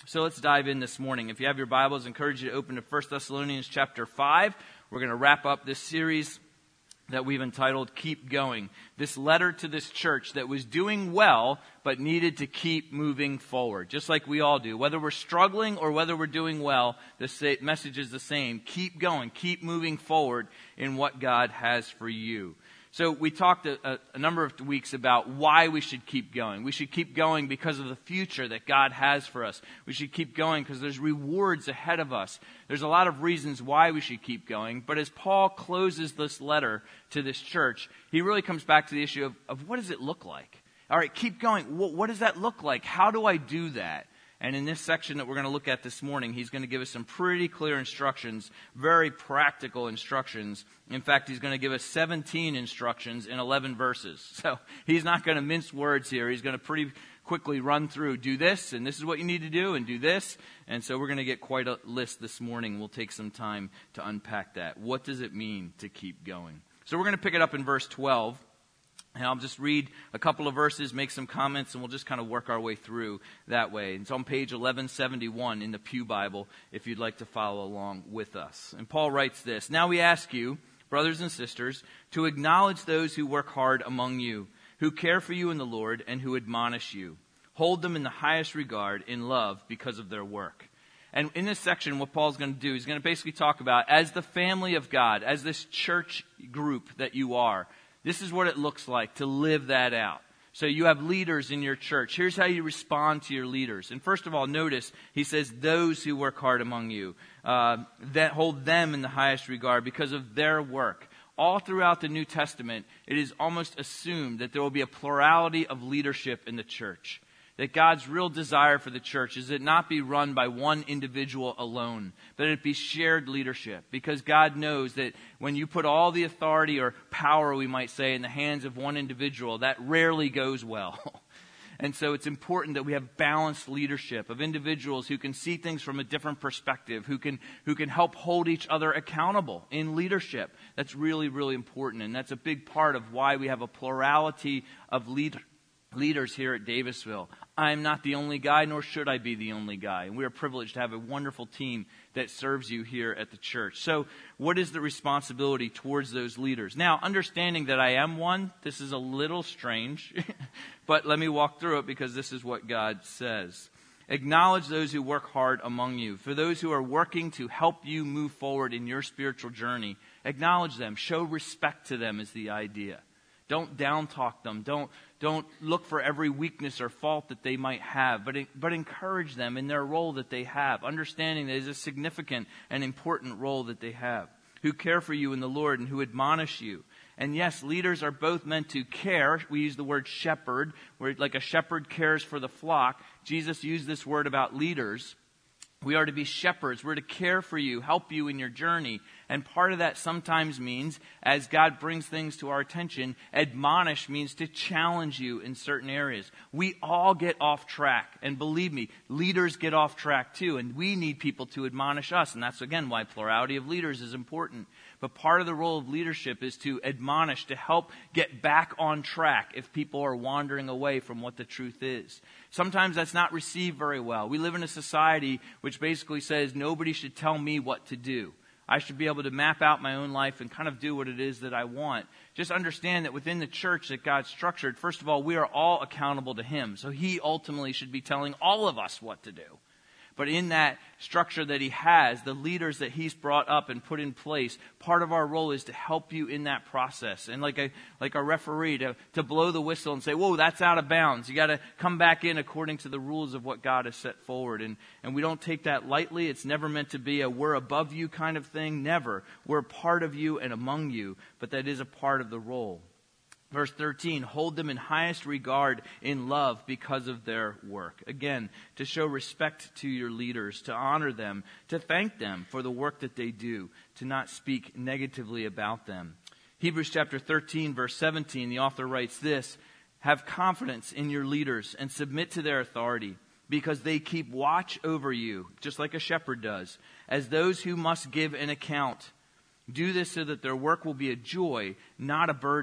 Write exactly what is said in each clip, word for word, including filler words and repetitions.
So let's dive in this morning. If you have your Bibles, I encourage you to open to First Thessalonians chapter five. We're going to wrap up this series that we've entitled Keep Going. This letter to this church that was doing well, but needed to keep moving forward, just like we all do. Whether we're struggling or whether we're doing well, the message is the same. Keep going. Keep moving forward in what God has for you. So we talked a, a number of weeks about why we should keep going. We should keep going because of the future that God has for us. We should keep going because there's rewards ahead of us. There's a lot of reasons why we should keep going. But as Paul closes this letter to this church, he really comes back to the issue of, of what does it look like? All right, keep going. What, what does that look like? How do I do that? And in this section that we're going to look at this morning, he's going to give us some pretty clear instructions, very practical instructions. In fact, he's going to give us seventeen instructions in eleven verses. So he's not going to mince words here. He's going to pretty quickly run through, do this, and this is what you need to do, and do this. And so we're going to get quite a list this morning. We'll take some time to unpack that. What does it mean to keep going? So we're going to pick it up in verse twelve. And I'll just read a couple of verses, make some comments, and we'll just kind of work our way through that way. It's on page eleven seventy-one in the Pew Bible, if you'd like to follow along with us. And Paul writes this: "Now we ask you, brothers and sisters, to acknowledge those who work hard among you, who care for you in the Lord, and who admonish you. Hold them in the highest regard in love because of their work." And in this section, what Paul's going to do, he's going to basically talk about, as the family of God, as this church group that you are, this is what it looks like to live that out. So you have leaders in your church. Here's how you respond to your leaders. And first of all, notice he says, those who work hard among you, uh, that hold them in the highest regard because of their work. All throughout the New Testament, it is almost assumed that there will be a plurality of leadership in the church. That God's real desire for the church is that it not be run by one individual alone, but it be shared leadership. Because God knows that when you put all the authority or power, we might say, in the hands of one individual, that rarely goes well. And so it's important that we have balanced leadership of individuals who can see things from a different perspective, who can who can help hold each other accountable in leadership. That's really, really important. And that's a big part of why we have a plurality of leaders. Leaders here at Davisville. I'm not the only guy, nor should I be the only guy. And we are privileged to have a wonderful team that serves you here at the church. So what is the responsibility towards those leaders? Now, understanding that I am one, this is a little strange, but let me walk through it because this is what God says. Acknowledge those who work hard among you. For those who are working to help you move forward in your spiritual journey, acknowledge them. Show respect to them is the idea. Don't down talk them. Don't don't look for every weakness or fault that they might have, but but encourage them in their role that they have, understanding that it is a significant and important role that they have, who care for you in the Lord and who admonish you. And yes, leaders are both meant to care. We use the word shepherd, where like a shepherd cares for the flock. Jesus used this word about leaders. We are to be shepherds. We're to care for you, help you in your journey. And part of that sometimes means, as God brings things to our attention, admonish means to challenge you in certain areas. We all get off track. And believe me, leaders get off track too. And we need people to admonish us. And that's, again, why plurality of leaders is important. But part of the role of leadership is to admonish, to help get back on track if people are wandering away from what the truth is. Sometimes that's not received very well. We live in a society which basically says nobody should tell me what to do. I should be able to map out my own life and kind of do what it is that I want. Just understand that within the church that God structured, first of all, we are all accountable to Him. So He ultimately should be telling all of us what to do. But in that structure that He has, the leaders that He's brought up and put in place, part of our role is to help you in that process. And like a like a referee, to, to blow the whistle and say, whoa, that's out of bounds. You got to come back in according to the rules of what God has set forward. And, and we don't take that lightly. It's never meant to be a we're above you kind of thing. Never. We're a part of you and among you. But that is a part of the role. Verse thirteen, hold them in highest regard in love because of their work. Again, to show respect to your leaders, to honor them, to thank them for the work that they do, to not speak negatively about them. Hebrews chapter thirteen, verse seventeen, the author writes this: have confidence in your leaders and submit to their authority, because they keep watch over you, just like a shepherd does, as those who must give an account. Do this so that their work will be a joy, not a burden,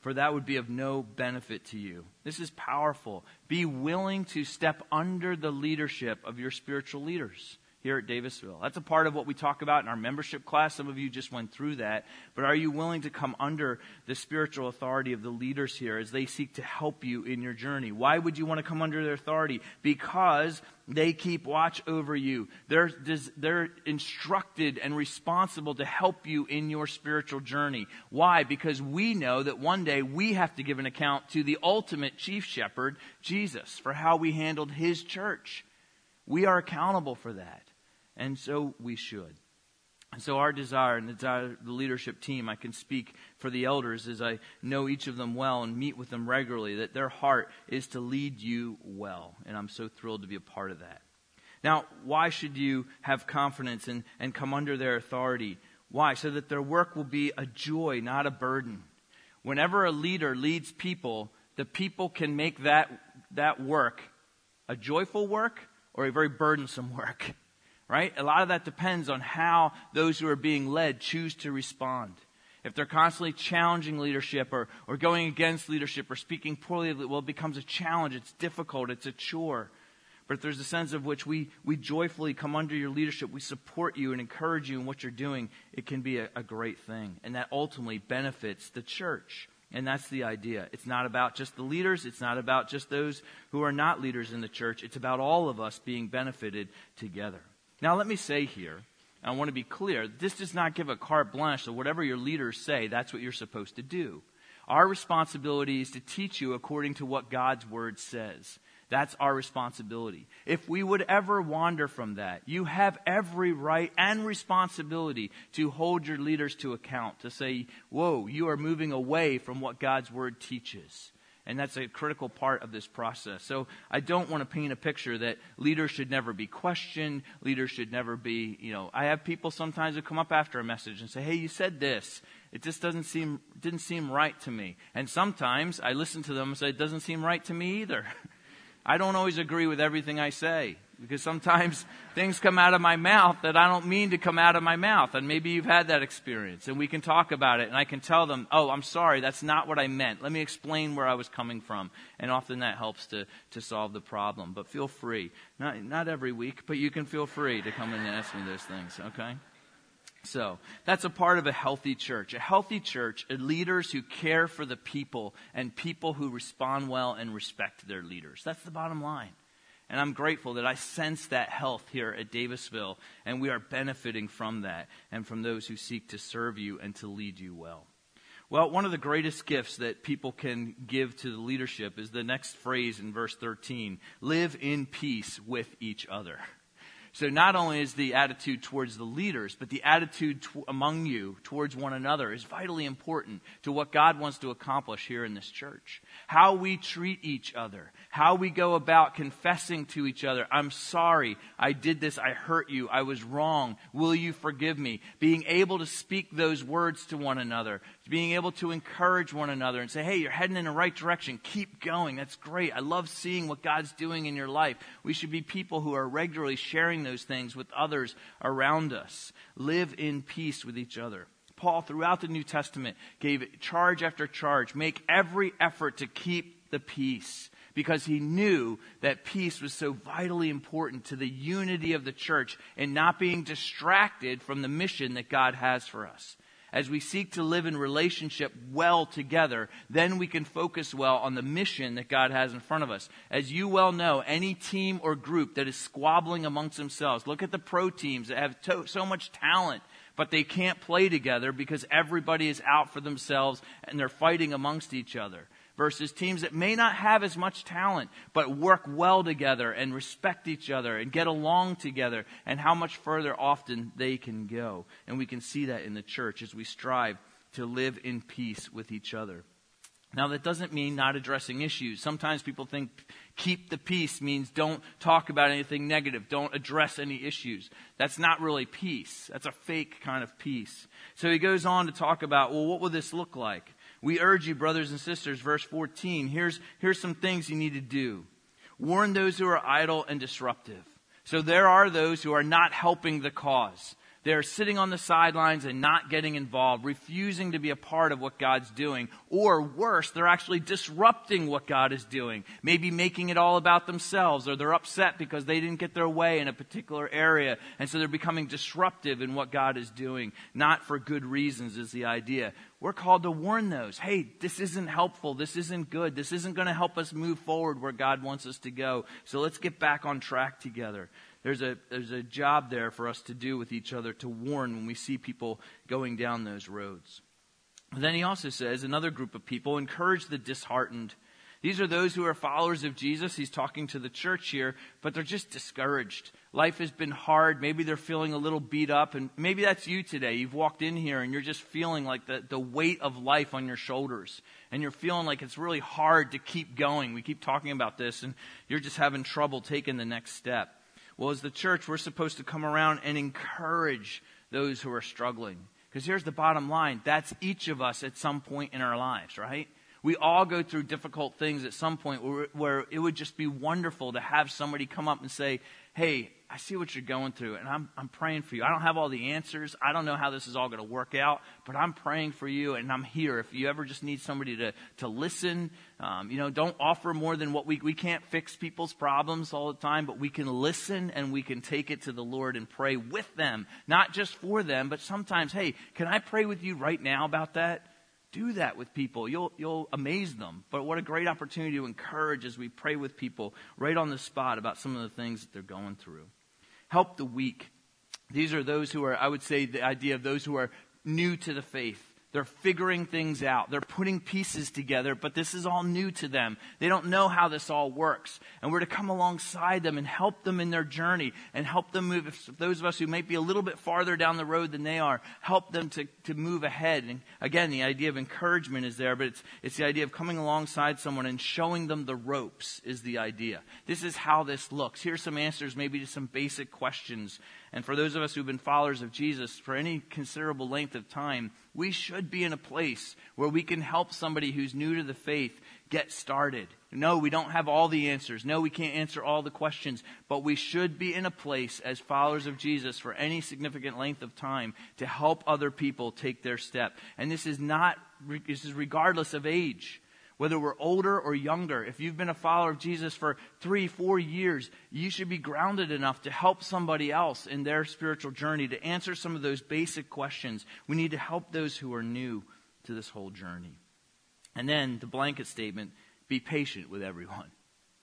for that would be of no benefit to you. This is powerful. Be willing to step under the leadership of your spiritual leaders here at Davisville. That's a part of what we talk about in our membership class. Some of you just went through that. But are you willing to come under the spiritual authority of the leaders here as they seek to help you in your journey? Why would you want to come under their authority? Because they keep watch over you. They're, they're instructed and responsible to help you in your spiritual journey. Why? Because we know that one day we have to give an account to the ultimate chief shepherd, Jesus, for how we handled his church. We are accountable for that. And so we should. And so our desire and the desire of the leadership team, I can speak for the elders as I know each of them well and meet with them regularly, that their heart is to lead you well. And I'm so thrilled to be a part of that. Now, why should you have confidence and, and come under their authority? Why? So that their work will be a joy, not a burden. Whenever a leader leads people, the people can make that, that work a joyful work or a very burdensome work. Right? A lot of that depends on how those who are being led choose to respond. If they're constantly challenging leadership or, or going against leadership or speaking poorly of it, well, it becomes a challenge. It's difficult. It's a chore. But if there's a sense of which we, we joyfully come under your leadership, we support you and encourage you in what you're doing, it can be a, a great thing. And that ultimately benefits the church. And that's the idea. It's not about just the leaders. It's not about just those who are not leaders in the church. It's about all of us being benefited together. Now, let me say here, I want to be clear, this does not give a carte blanche, so whatever your leaders say, that's what you're supposed to do. Our responsibility is to teach you according to what God's word says. That's our responsibility. If we would ever wander from that, you have every right and responsibility to hold your leaders to account, to say, whoa, you are moving away from what God's word teaches. And that's a critical part of this process. So I don't want to paint a picture that leaders should never be questioned. Leaders should never be, you know, I have people sometimes who come up after a message and say, hey, you said this. It just doesn't seem, didn't seem right to me. And sometimes I listen to them and say, it doesn't seem right to me either. I don't always agree with everything I say, because sometimes things come out of my mouth that I don't mean to come out of my mouth. And maybe you've had that experience, and we can talk about it, and I can tell them, oh, I'm sorry, that's not what I meant. Let me explain where I was coming from. And often that helps to, to solve the problem. But feel free. Not, not every week, but you can feel free to come in and ask me those things, okay? So that's a part of a healthy church. A healthy church are leaders who care for the people and people who respond well and respect their leaders. That's the bottom line. And I'm grateful that I sense that health here at Davisville, and we are benefiting from that and from those who seek to serve you and to lead you well. Well, one of the greatest gifts that people can give to the leadership is the next phrase in verse thirteen, live in peace with each other. So not only is the attitude towards the leaders, but the attitude t- among you towards one another is vitally important to what God wants to accomplish here in this church. How we treat each other, how we go about confessing to each other, I'm sorry, I did this, I hurt you, I was wrong, will you forgive me? Being able to speak those words to one another, being able to encourage one another and say, hey, you're heading in the right direction, keep going, that's great, I love seeing what God's doing in your life. We should be people who are regularly sharing those things with others around us. Live in peace with each other. Paul, throughout the New Testament, gave charge after charge. Make every effort to keep the peace, because he knew that peace was so vitally important to the unity of the church and not being distracted from the mission that God has for us. As we seek to live in relationship well together, then we can focus well on the mission that God has in front of us. As you well know, any team or group that is squabbling amongst themselves, look at the pro teams that have to- so much talent, but they can't play together because everybody is out for themselves and they're fighting amongst each other. Versus teams that may not have as much talent, but work well together and respect each other and get along together, and how much further often they can go. And we can see that in the church as we strive to live in peace with each other. Now, that doesn't mean not addressing issues. Sometimes people think keep the peace means don't talk about anything negative, don't address any issues. That's not really peace. That's a fake kind of peace. So he goes on to talk about, well, what will this look like? We urge you, brothers and sisters, verse fourteen, here's, here's some things you need to do. Warn those who are idle and disruptive. So there are those who are not helping the cause. They're sitting on the sidelines and not getting involved, refusing to be a part of what God's doing. Or worse, they're actually disrupting what God is doing. Maybe making it all about themselves, or they're upset because they didn't get their way in a particular area. And so they're becoming disruptive in what God is doing. Not for good reasons is the idea. We're called to warn those. Hey, this isn't helpful. This isn't good. This isn't going to help us move forward where God wants us to go. So let's get back on track together. There's a there's a job there for us to do with each other to warn when we see people going down those roads. But then he also says, another group of people, encourage the disheartened. These are those who are followers of Jesus. He's talking to the church here, but they're just discouraged. Life has been hard. Maybe they're feeling a little beat up, and maybe that's you today. You've walked in here and you're just feeling like the, the weight of life on your shoulders, and you're feeling like it's really hard to keep going. We keep talking about this, and you're just having trouble taking the next step. Well, as the church, we're supposed to come around and encourage those who are struggling. Because here's the bottom line. That's each of us at some point in our lives, right? We all go through difficult things at some point where, where it would just be wonderful to have somebody come up and say, hey, I see what you're going through, and I'm I'm praying for you. I don't have all the answers. I don't know how this is all going to work out, but I'm praying for you, and I'm here. If you ever just need somebody to, to listen, um, you know, don't offer more than what we, we can't fix people's problems all the time, but we can listen, and we can take it to the Lord and pray with them, not just for them, but sometimes, hey, can I pray with you right now about that? Do that with people. You'll you'll amaze them. But what a great opportunity to encourage as we pray with people right on the spot about some of the things that they're going through. Help the weak. These are those who are, I would say, the idea of those who are new to the faith. They're figuring things out. They're putting pieces together, but this is all new to them. They don't know how this all works. And we're to come alongside them and help them in their journey and help them move. If those of us who may be a little bit farther down the road than they are, help them to, to move ahead. And again, the idea of encouragement is there, but it's, it's the idea of coming alongside someone and showing them the ropes is the idea. This is how this looks. Here's some answers maybe to some basic questions. And for those of us who've been followers of Jesus for any considerable length of time, we should be in a place where we can help somebody who's new to the faith get started. No, we don't have all the answers. No, we can't answer all the questions. But we should be in a place as followers of Jesus for any significant length of time to help other people take their step. And this is not, this is regardless of age. Whether we're older or younger, if you've been a follower of Jesus for three, four years, you should be grounded enough to help somebody else in their spiritual journey, to answer some of those basic questions. We need to help those who are new to this whole journey. And then the blanket statement, be patient with everyone.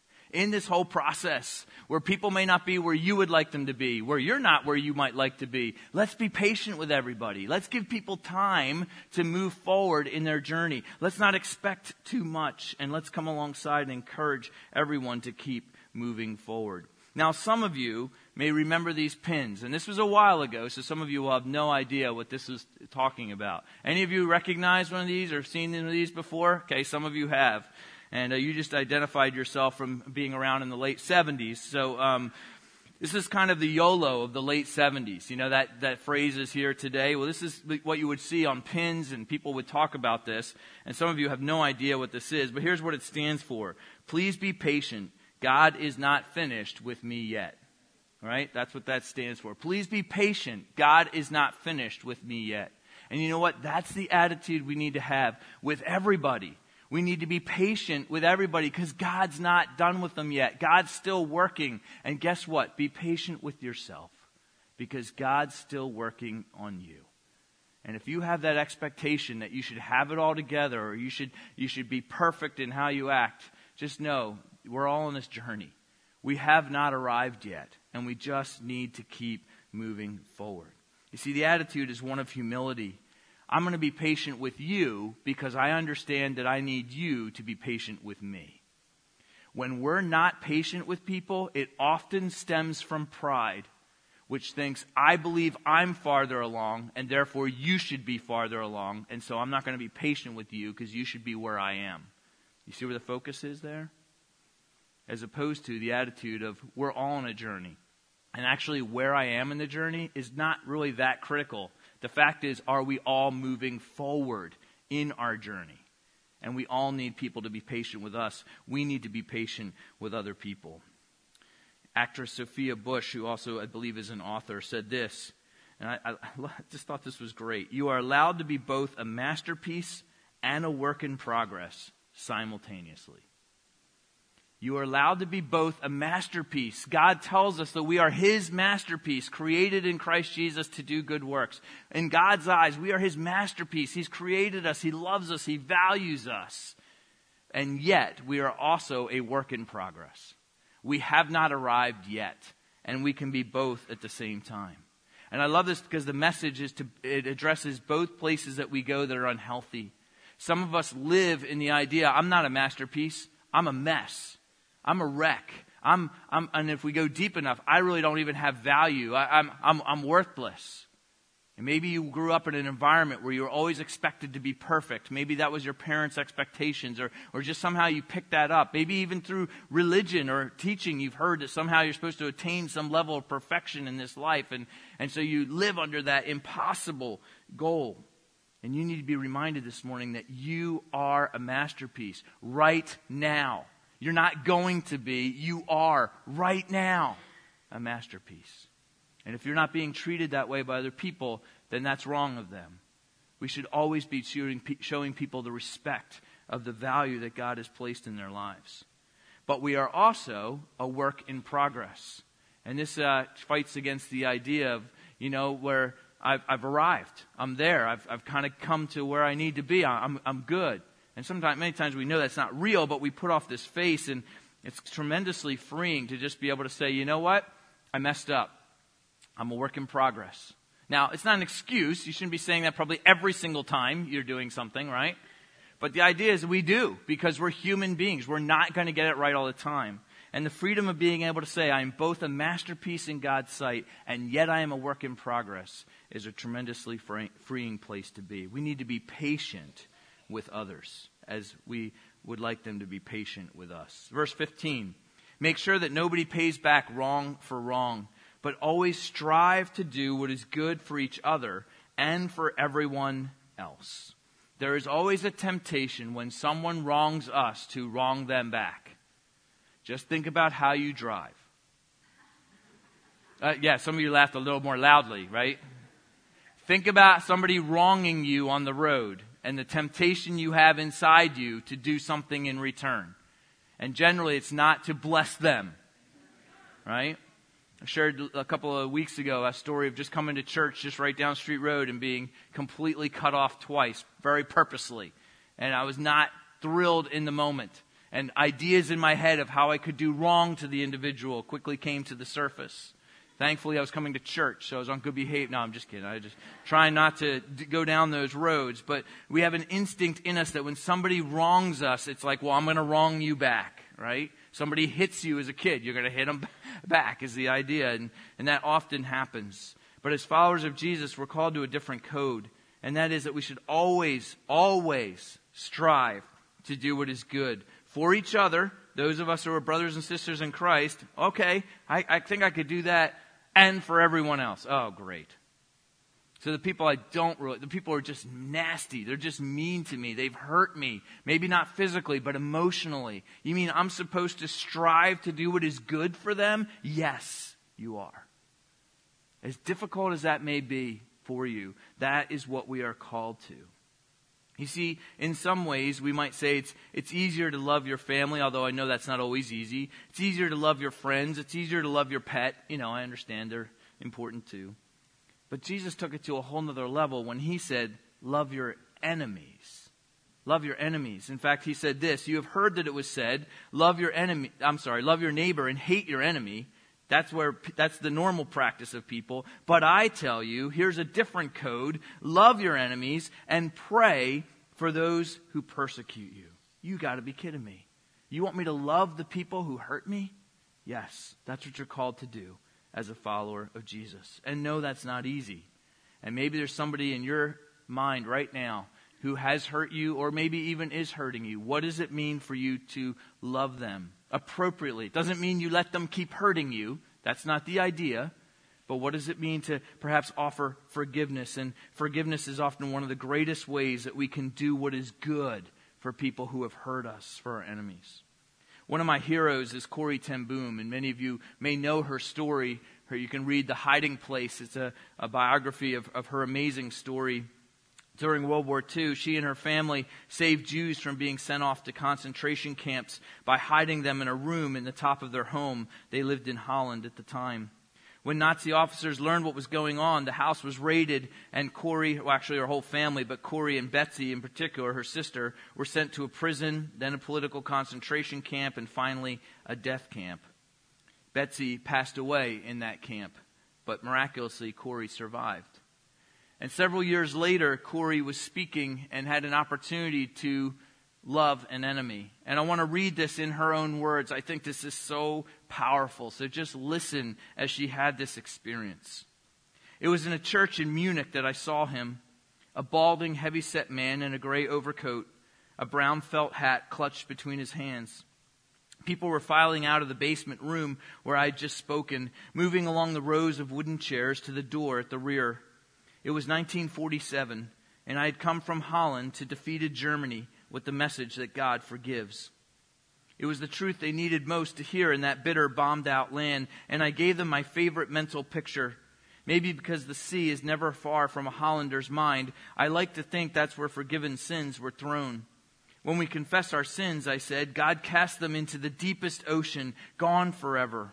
In this whole process, where people may not be where you would like them to be, where you're not where you might like to be, let's be patient with everybody. Let's give people time to move forward in their journey. Let's not expect too much, and let's come alongside and encourage everyone to keep moving forward. Now, some of you may remember these pins, and this was a while ago, so some of you will have no idea what this is talking about. Any of you recognize one of these or seen one of these before? Okay, some of you have. And uh, you just identified yourself from being around in the late seventies. So um, this is kind of the YOLO of the late seventies. You know, that, that phrase is here today. Well, this is what you would see on pins, and people would talk about this. And some of you have no idea what this is, but here's what it stands for. Please be patient. God is not finished with me yet. All right? That's what that stands for. Please be patient. God is not finished with me yet. And you know what? That's the attitude we need to have with everybody. We need to be patient with everybody because God's not done with them yet. God's still working. And guess what? Be patient with yourself because God's still working on you. And if you have that expectation that you should have it all together or you should you should be perfect in how you act, just know we're all on this journey. We have not arrived yet, and we just need to keep moving forward. You see, the attitude is one of humility. I'm going to be patient with you because I understand that I need you to be patient with me. When we're not patient with people, it often stems from pride, which thinks, I believe I'm farther along, and therefore you should be farther along, and so I'm not going to be patient with you because you should be where I am. You see where the focus is there? As opposed to the attitude of, we're all on a journey. And actually, where I am in the journey is not really that critical. The fact is, are we all moving forward in our journey? And we all need people to be patient with us. We need to be patient with other people. Actress Sophia Bush, who also I believe is an author, said this, And I, I, I just thought this was great. You are allowed to be both a masterpiece and a work in progress simultaneously. You are allowed to be both a masterpiece. God tells us that we are His masterpiece, created in Christ Jesus to do good works. In God's eyes, we are His masterpiece. He's created us. He loves us. He values us. And yet, we are also a work in progress. We have not arrived yet, and we can be both at the same time. And I love this because the message is to, it addresses both places that we go that are unhealthy. Some of us live in the idea, I'm not a masterpiece, I'm a mess. I'm a wreck. I'm, I'm, and if we go deep enough, I really don't even have value. I, I'm, I'm, I'm worthless. And maybe you grew up in an environment where you were always expected to be perfect. Maybe that was your parents' expectations, or, or just somehow you picked that up. Maybe even through religion or teaching, you've heard that somehow you're supposed to attain some level of perfection in this life. And, and so you live under that impossible goal. And you need to be reminded this morning that you are a masterpiece right now. You're not going to be, you are right now a masterpiece. And if you're not being treated that way by other people, then that's wrong of them. We should always be showing, showing people the respect of the value that God has placed in their lives. But we are also a work in progress. And this uh, fights against the idea of, you know, where I've, I've arrived. I'm there. I've, I've kind of come to where I need to be. I'm, I'm good. And sometimes, many times we know that's not real, but we put off this face, and it's tremendously freeing to just be able to say, you know what? I messed up. I'm a work in progress. Now, it's not an excuse. You shouldn't be saying that probably every single time you're doing something, right? But the idea is we do, because we're human beings. We're not going to get it right all the time. And the freedom of being able to say, I am both a masterpiece in God's sight, and yet I am a work in progress, is a tremendously freeing place to be. We need to be patient with others, as we would like them to be patient with us. Verse fifteen, make sure that nobody pays back wrong for wrong, but always strive to do what is good for each other and for everyone else. There is always a temptation when someone wrongs us to wrong them back. Just think about how you drive. Uh, yeah, some of you laughed a little more loudly, right? Think about somebody wronging you on the road, and the temptation you have inside you to do something in return. And generally, it's not to bless them, right? I shared a couple of weeks ago a story of just coming to church just right down Street Road and being completely cut off twice, very purposely. And I was not thrilled in the moment. And ideas in my head of how I could do wrong to the individual quickly came to the surface. Thankfully, I was coming to church, so I was on good behavior. No, I'm just kidding. I just trying not to d- go down those roads. But we have an instinct in us that when somebody wrongs us, it's like, well, I'm going to wrong you back, right? Somebody hits you as a kid, you're going to hit them back is the idea. And, and that often happens. But as followers of Jesus, we're called to a different code. And that is that we should always, always strive to do what is good for each other. Those of us who are brothers and sisters in Christ, okay, I, I think I could do that. And for everyone else. Oh, great. So the people I don't really, the people are just nasty. They're just mean to me. They've hurt me. Maybe not physically, but emotionally. You mean I'm supposed to strive to do what is good for them? Yes, you are. As difficult as that may be for you, that is what we are called to. You see, in some ways, we might say it's it's easier to love your family, although I know that's not always easy. It's easier to love your friends. It's easier to love your pet. You know, I understand they're important too. But Jesus took it to a whole nother level when He said, love your enemies. Love your enemies. In fact, He said this, you have heard that it was said, love your enemy, I'm sorry, love your neighbor and hate your enemy. That's where, that's the normal practice of people. But I tell you, here's a different code. Love your enemies and pray for those who persecute you. You got to be kidding me. You want me to love the people who hurt me? Yes, that's what you're called to do as a follower of Jesus. And no, that's not easy. And maybe there's somebody in your mind right now who has hurt you or maybe even is hurting you. What does it mean for you to love them appropriately? It doesn't mean you let them keep hurting you. That's not the idea. But what does it mean to perhaps offer forgiveness? And forgiveness is often one of the greatest ways that we can do what is good for people who have hurt us, for our enemies. One of my heroes is Corrie ten Boom, and many of you may know her story Her, you can read The Hiding Place. It's a, a biography of, of her amazing story. During World War Two, she and her family saved Jews from being sent off to concentration camps by hiding them in a room in the top of their home. They lived in Holland at the time. When Nazi officers learned what was going on, the house was raided, and Corrie, well actually her whole family, but Corrie and Betsy in particular, her sister, were sent to a prison, then a political concentration camp, and finally a death camp. Betsy passed away in that camp, but miraculously Corrie survived. And several years later, Corrie was speaking and had an opportunity to love an enemy. And I want to read this in her own words. I think this is so powerful. So just listen as she had this experience. It was in a church in Munich that I saw him, a balding, heavy-set man in a gray overcoat, a brown felt hat clutched between his hands. People were filing out of the basement room where I had just spoken, moving along the rows of wooden chairs to the door at the rear. It was nineteen forty-seven, and I had come from Holland to defeated Germany with the message that God forgives. It was the truth they needed most to hear in that bitter, bombed-out land, and I gave them my favorite mental picture. Maybe because the sea is never far from a Hollander's mind, I like to think that's where forgiven sins were thrown. When we confess our sins, I said, God cast them into the deepest ocean, gone forever.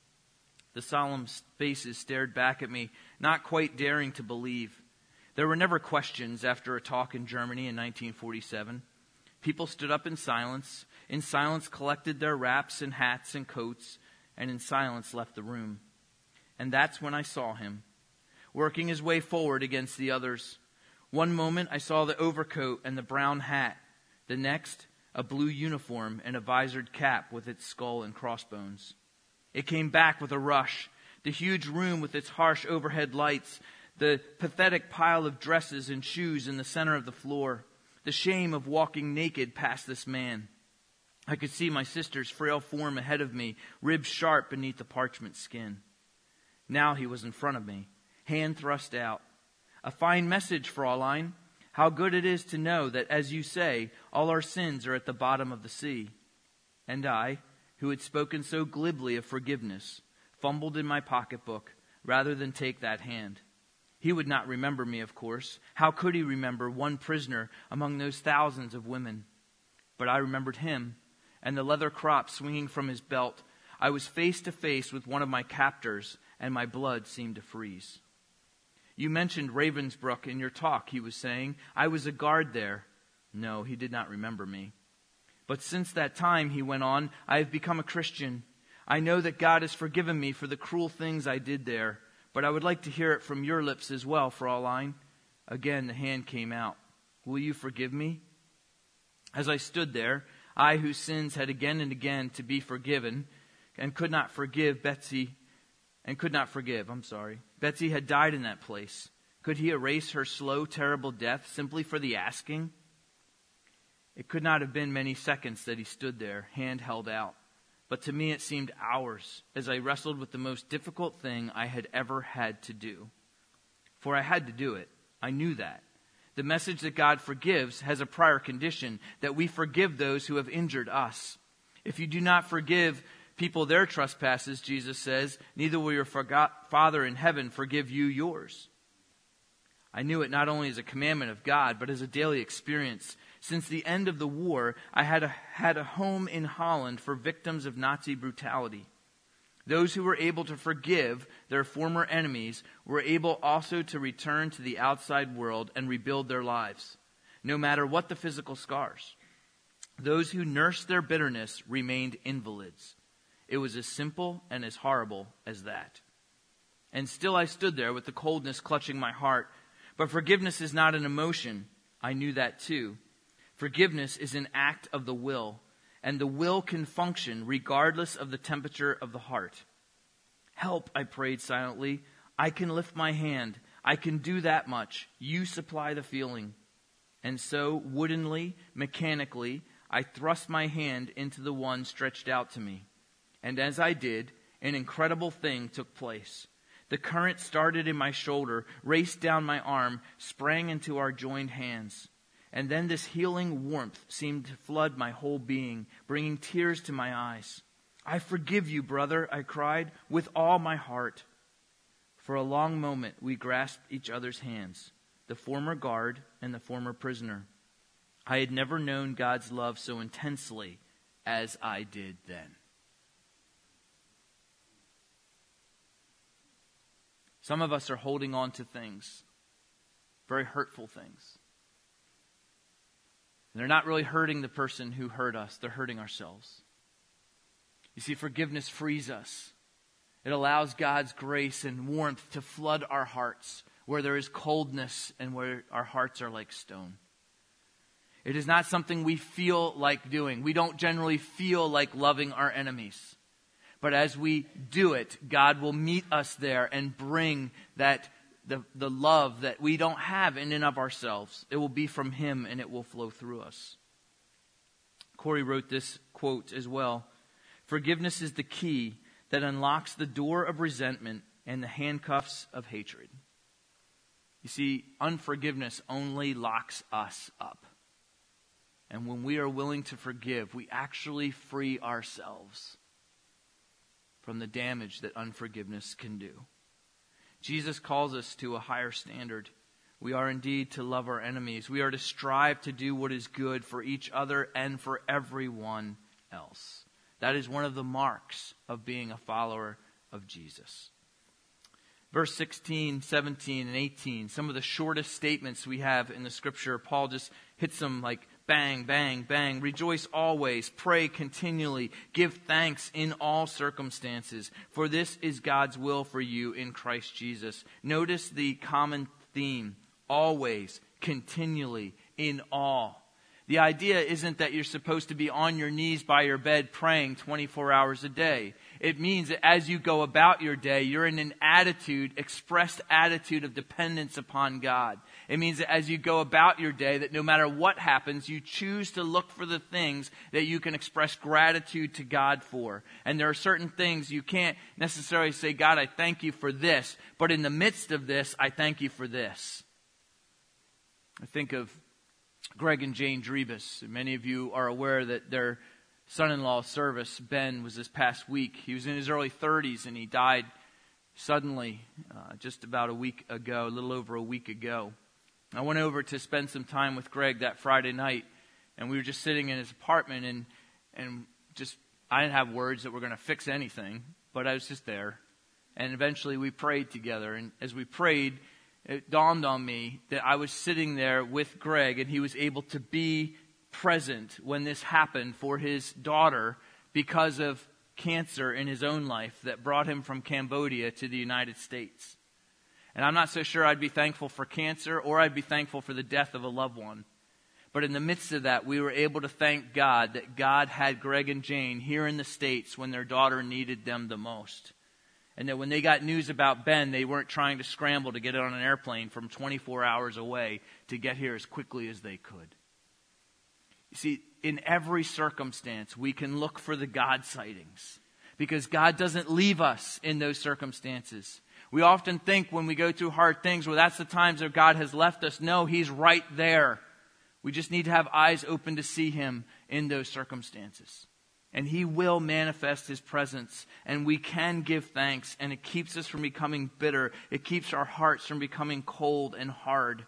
The solemn faces stared back at me, not quite daring to believe. There were never questions after a talk in Germany in nineteen forty-seven. People stood up in silence, in silence collected their wraps and hats and coats, and in silence left the room. And that's when I saw him, working his way forward against the others. One moment I saw the overcoat and the brown hat. The next, a blue uniform and a visored cap with its skull and crossbones. It came back with a rush. The huge room with its harsh overhead lights, the pathetic pile of dresses and shoes in the center of the floor, the shame of walking naked past this man. I could see my sister's frail form ahead of me, ribs sharp beneath the parchment skin. Now he was in front of me, hand thrust out. A fine message, Fraulein. How good it is to know that, as you say, all our sins are at the bottom of the sea. And I, who had spoken so glibly of forgiveness, fumbled in my pocketbook rather than take that hand. He would not remember me, of course. How could he remember one prisoner among those thousands of women? But I remembered him, and the leather crop swinging from his belt. I was face to face with one of my captors, and my blood seemed to freeze. You mentioned Ravensbrück in your talk, he was saying. I was a guard there. No, he did not remember me. But since that time, he went on, I have become a Christian. I know that God has forgiven me for the cruel things I did there. But I would like to hear it from your lips as well, Fraulein. Again, the hand came out. Will you forgive me? As I stood there, I whose sins had again and again to be forgiven, and could not forgive Betsy, and could not forgive, I'm sorry. Betsy had died in that place. Could he erase her slow, terrible death simply for the asking? It could not have been many seconds that he stood there, hand held out. But to me it seemed hours as I wrestled with the most difficult thing I had ever had to do. For I had to do it. I knew that. The message that God forgives has a prior condition, that we forgive those who have injured us. If you do not forgive people their trespasses, Jesus says, neither will your Father in heaven forgive you yours. I knew it not only as a commandment of God, but as a daily experience. Since the end of the war, I had a, had a home in Holland for victims of Nazi brutality. Those who were able to forgive their former enemies were able also to return to the outside world and rebuild their lives, no matter what the physical scars. Those who nursed their bitterness remained invalids. It was as simple and as horrible as that. And still I stood there with the coldness clutching my heart. But forgiveness is not an emotion. I knew that too. Forgiveness is an act of the will, and the will can function regardless of the temperature of the heart. Help, I prayed silently. I can lift my hand. I can do that much. You supply the feeling. And so, woodenly, mechanically, I thrust my hand into the one stretched out to me. And as I did, an incredible thing took place. The current started in my shoulder, raced down my arm, sprang into our joined hands. And then this healing warmth seemed to flood my whole being, bringing tears to my eyes. I forgive you, brother, I cried, with all my heart. For a long moment we grasped each other's hands, the former guard and the former prisoner. I had never known God's love so intensely as I did then. Some of us are holding on to things, very hurtful things. And they're not really hurting the person who hurt us, they're hurting ourselves. You see, forgiveness frees us. It allows God's grace and warmth to flood our hearts where there is coldness and where our hearts are like stone. It is not something we feel like doing. We don't generally feel like loving our enemies. But as we do it, God will meet us there and bring that the, the love that we don't have in and of ourselves. It will be from Him and it will flow through us. Corey wrote this quote as well. Forgiveness is the key that unlocks the door of resentment and the handcuffs of hatred. You see, unforgiveness only locks us up. And when we are willing to forgive, we actually free ourselves from the damage that unforgiveness can do. Jesus calls us to a higher standard. We are indeed to love our enemies. We are to strive to do what is good for each other and for everyone else. That is one of the marks of being a follower of Jesus. Verse sixteen, seventeen, and eighteen, some of the shortest statements we have in the Scripture. Paul just hits them like bang, bang, bang. Rejoice always, pray continually, give thanks in all circumstances, for this is God's will for you in Christ Jesus. Notice the common theme, always, continually, in all. The idea isn't that you're supposed to be on your knees by your bed praying twenty-four hours a day. It means that as you go about your day, you're in an attitude, expressed attitude of dependence upon God. It means that as you go about your day, that no matter what happens, you choose to look for the things that you can express gratitude to God for. And there are certain things you can't necessarily say, God, I thank you for this, but in the midst of this, I thank you for this. I think of Greg and Jane Drebus. Many of you are aware that their son-in-law service, Ben, was this past week. He was in his early thirties and he died suddenly uh, just about a week ago, a little over a week ago. I went over to spend some time with Greg that Friday night, and we were just sitting in his apartment, and and just I didn't have words that were going to fix anything, but I was just there. And eventually we prayed together, and as we prayed, it dawned on me that I was sitting there with Greg and he was able to be present when this happened for his daughter because of cancer in his own life that brought him from Cambodia to the United States. And I'm not so sure I'd be thankful for cancer or I'd be thankful for the death of a loved one. But in the midst of that, we were able to thank God that God had Greg and Jane here in the States when their daughter needed them the most. And that when they got news about Ben, they weren't trying to scramble to get on an airplane from twenty-four hours away to get here as quickly as they could. You see, in every circumstance, we can look for the God sightings. Because God doesn't leave us in those circumstances. We often think when we go through hard things, well, that's the times that God has left us. No, He's right there. We just need to have eyes open to see Him in those circumstances. And He will manifest His presence. And we can give thanks. And it keeps us from becoming bitter. It keeps our hearts from becoming cold and hard.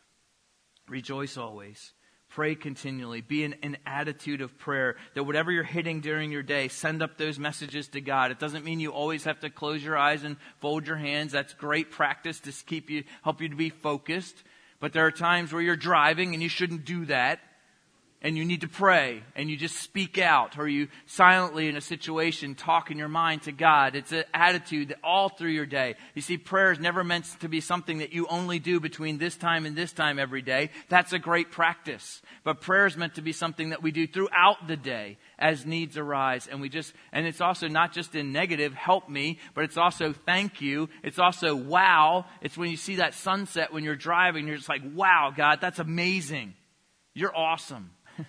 Rejoice always. Pray continually. Be in an attitude of prayer. That whatever you're hitting during your day, send up those messages to God. It doesn't mean you always have to close your eyes and fold your hands. That's great practice to keep you, help you to be focused. But there are times where you're driving and you shouldn't do that. And you need to pray, and you just speak out, or you silently in a situation talk in your mind to God. It's an attitude that all through your day. You see, prayer is never meant to be something that you only do between this time and this time every day. That's a great practice. But prayer is meant to be something that we do throughout the day as needs arise. And we just, and it's also not just in negative, help me, but it's also thank you. It's also wow. It's when you see that sunset when you're driving, you're just like, wow, God, that's amazing. You're awesome.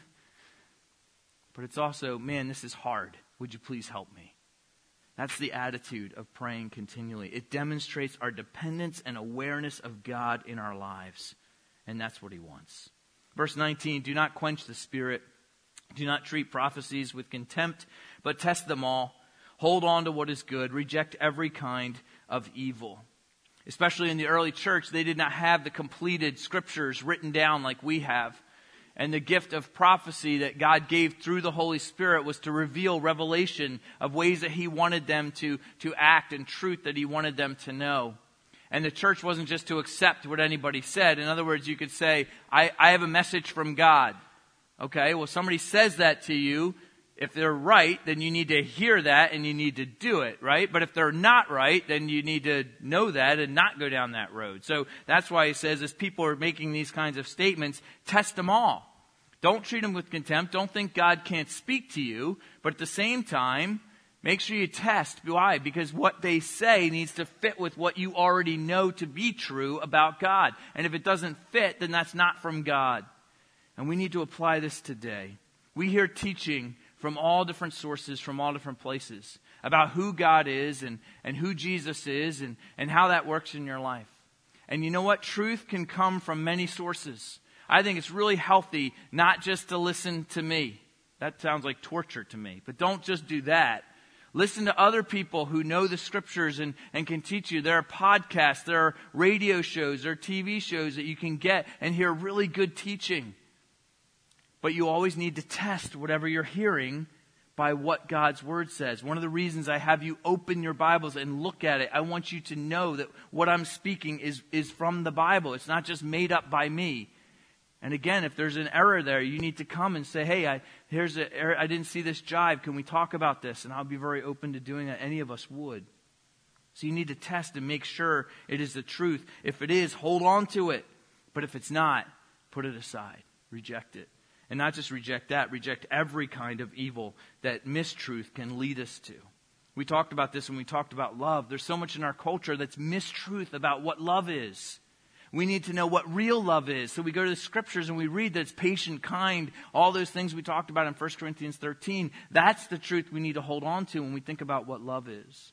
But it's also, man, this is hard. Would you please help me? That's the attitude of praying continually. It demonstrates our dependence and awareness of God in our lives. And that's what He wants. Verse nineteen, do not quench the Spirit. Do not treat prophecies with contempt, but test them all. Hold on to what is good. Reject every kind of evil. Especially in the early church, they did not have the completed scriptures written down like we have. And the gift of prophecy that God gave through the Holy Spirit was to reveal revelation of ways that He wanted them to, to act and truth that He wanted them to know. And the church wasn't just to accept what anybody said. In other words, you could say, I, I have a message from God. Okay, well, somebody says that to you. If they're right, then you need to hear that and you need to do it, right? But if they're not right, then you need to know that and not go down that road. So that's why he says, as people are making these kinds of statements, test them all. Don't treat them with contempt. Don't think God can't speak to you. But at the same time, make sure you test. Why? Because what they say needs to fit with what you already know to be true about God. And if it doesn't fit, then that's not from God. And we need to apply this today. We hear teaching from all different sources, from all different places, about who God is and, and who Jesus is and, and how that works in your life. And you know what? Truth can come from many sources. I think it's really healthy not just to listen to me. That sounds like torture to me. But don't just do that. Listen to other people who know the scriptures and, and can teach you. There are podcasts, there are radio shows, there are T V shows that you can get and hear really good teaching. But you always need to test whatever you're hearing by what God's Word says. One of the reasons I have you open your Bibles and look at it, I want you to know that what I'm speaking is, is from the Bible. It's not just made up by me. And again, if there's an error there, you need to come and say, hey, I, here's a error. I didn't see this jive. Can we talk about this? And I'll be very open to doing that. Any of us would. So you need to test and make sure it is the truth. If it is, hold on to it. But if it's not, put it aside. Reject it. And not just reject that, reject every kind of evil that mistruth can lead us to. We talked about this when we talked about love. There's so much in our culture that's mistruth about what love is. We need to know what real love is. So we go to the scriptures and we read that it's patient, kind, all those things we talked about in First Corinthians thirteen. That's the truth we need to hold on to when we think about what love is.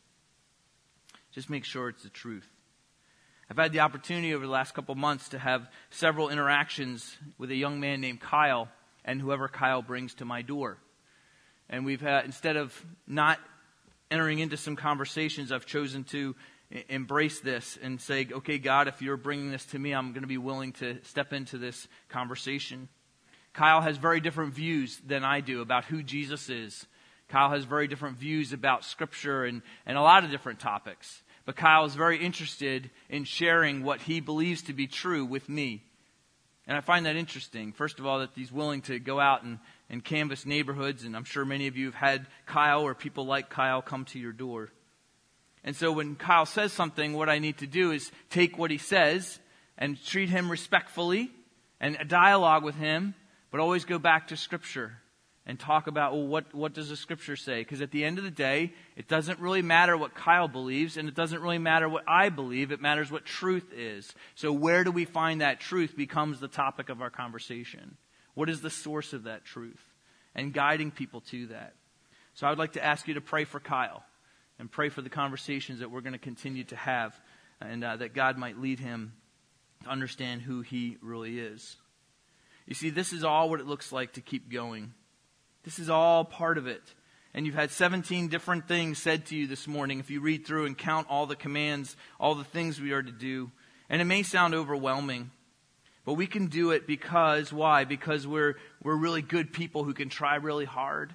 Just make sure it's the truth. I've had the opportunity over the last couple months to have several interactions with a young man named Kyle and whoever Kyle brings to my door. And we've had, instead of not entering into some conversations, I've chosen to embrace this and say, okay, God, if you're bringing this to me, I'm going to be willing to step into this conversation. Kyle has very different views than I do about who Jesus is. Kyle has very different views about Scripture and, and a lot of different topics. But Kyle is very interested in sharing what he believes to be true with me. And I find that interesting. First of all, that he's willing to go out and, and canvass neighborhoods. And I'm sure many of you have had Kyle or people like Kyle come to your door. And so when Kyle says something, what I need to do is take what he says and treat him respectfully and dialogue with him, but always go back to Scripture and talk about, well, what, what does the Scripture say? Because at the end of the day, it doesn't really matter what Kyle believes, and it doesn't really matter what I believe. It matters what truth is. So where do we find that truth becomes the topic of our conversation. What is the source of that truth? And guiding people to that. So I would like to ask you to pray for Kyle and pray for the conversations that we're going to continue to have, and uh, that God might lead him to understand who he really is. You see, this is all what it looks like to keep going. This is all part of it. And you've had seventeen different things said to you this morning if you read through and count all the commands, all the things we are to do. And it may sound overwhelming, but we can do it because, why? Because we're we're really good people who can try really hard?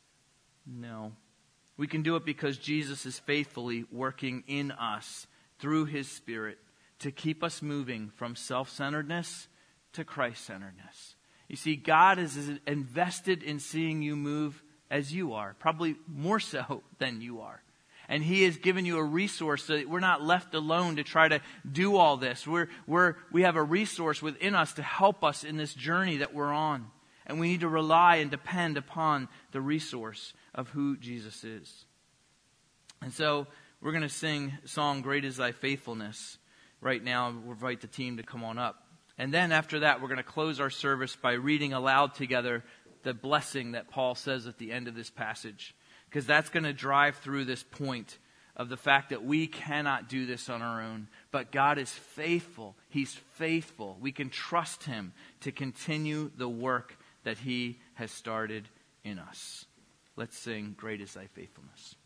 No. We can do it because Jesus is faithfully working in us through His Spirit to keep us moving from self-centeredness to Christ-centeredness. You see, God is invested in seeing you move as you are, probably more so than you are. And He has given you a resource so that we're not left alone to try to do all this. We're, we're, we have a resource within us to help us in this journey that we're on. And we need to rely and depend upon the resource of who Jesus is. And so we're going to sing a song, Great Is Thy Faithfulness, right now. We'll invite the team to come on up. And then after that, we're going to close our service by reading aloud together the blessing that Paul says at the end of this passage. Because that's going to drive through this point of the fact that we cannot do this on our own. But God is faithful. He's faithful. We can trust Him to continue the work that He has started in us. Let's sing, Great Is Thy Faithfulness.